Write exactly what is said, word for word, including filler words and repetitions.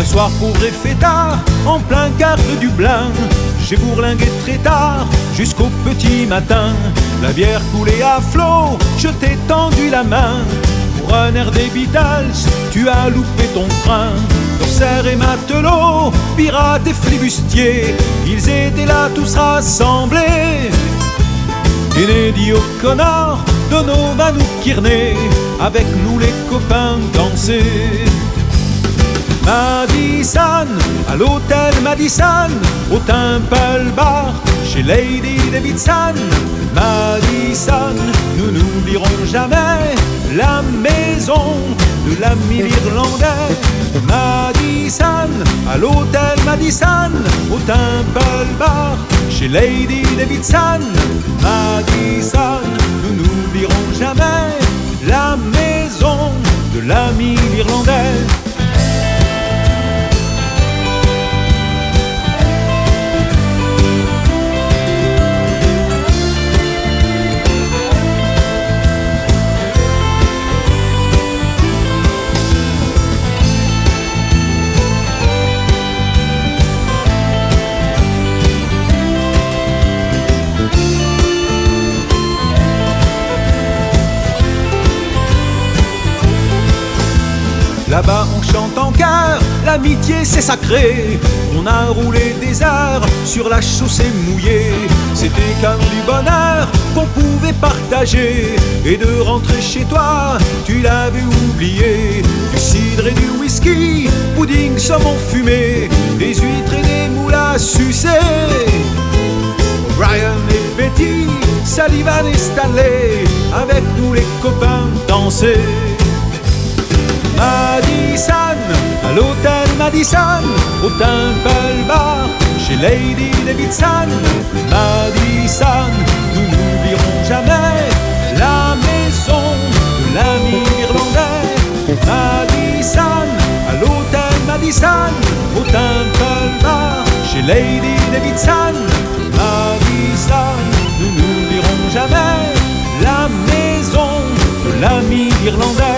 Un soir pauvre et fêtard, en plein quart de Dublin, j'ai bourlingué très tard, jusqu'au petit matin. La bière coulait à flot, je t'ai tendu la main. Pour un air des Beatles, tu as loupé ton train. Corsaires et matelots, pirates et flibustiers, ils étaient là tous rassemblés. Kennedy O'Connor, Donovan ou Kearney, avec nous les copains dansaient. Madison, à l'hôtel Madison, au Temple Bar, chez Lady Davidson. Madison, nous n'oublierons jamais la maison de l'ami irlandais. Madison, à l'hôtel Madison, au Temple Bar, chez Lady Davidson. Madison, nous n'oublierons jamais la maison de l'ami irlandais. Là-bas on chante en chœur, l'amitié c'est sacré. On a roulé des heures sur la chaussée mouillée. C'était comme du bonheur qu'on pouvait partager. Et de rentrer chez toi, tu l'avais oublié. Du cidre et du whisky, pudding, saumon fumé, des huîtres et des moules à sucer. Brian et Betty, Sullivan et Stanley, avec nous les copains dansaient. Madison, à l'hôtel Madison, au Temple Bar, chez Lady Davidson. Madison, nous n'oublierons jamais la maison de l'ami irlandais. Madison, à l'hôtel Madison, au Temple Bar, chez Lady Davidson. Madison, nous n'oublierons jamais la maison de l'ami irlandais.